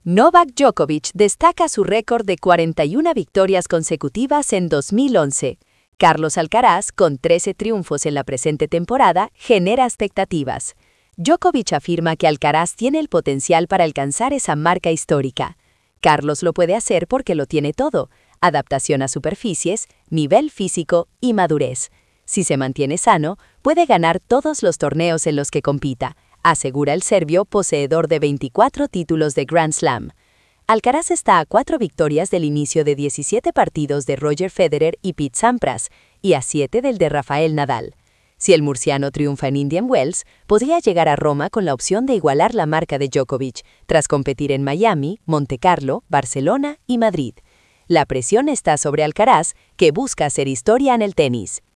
Novak Djokovic destaca su récord de 41 victorias consecutivas en 2011. Carlos Alcaraz, con 13 triunfos en la presente temporada, genera expectativas. Djokovic afirma que Alcaraz tiene el potencial para alcanzar esa marca histórica. Carlos lo puede hacer porque lo tiene todo: adaptación a superficies, nivel físico y madurez. Si se mantiene sano, puede ganar todos los torneos en los que compita, asegura el serbio poseedor de 24 títulos de Grand Slam. Alcaraz está a 4 victorias del inicio de 17 partidos de Roger Federer y Pete Sampras, y a 7 del de Rafael Nadal. Si el murciano triunfa en Indian Wells, podría llegar a Roma con la opción de igualar la marca de Djokovic, tras competir en Miami, Montecarlo, Barcelona y Madrid. La presión está sobre Alcaraz, que busca hacer historia en el tenis.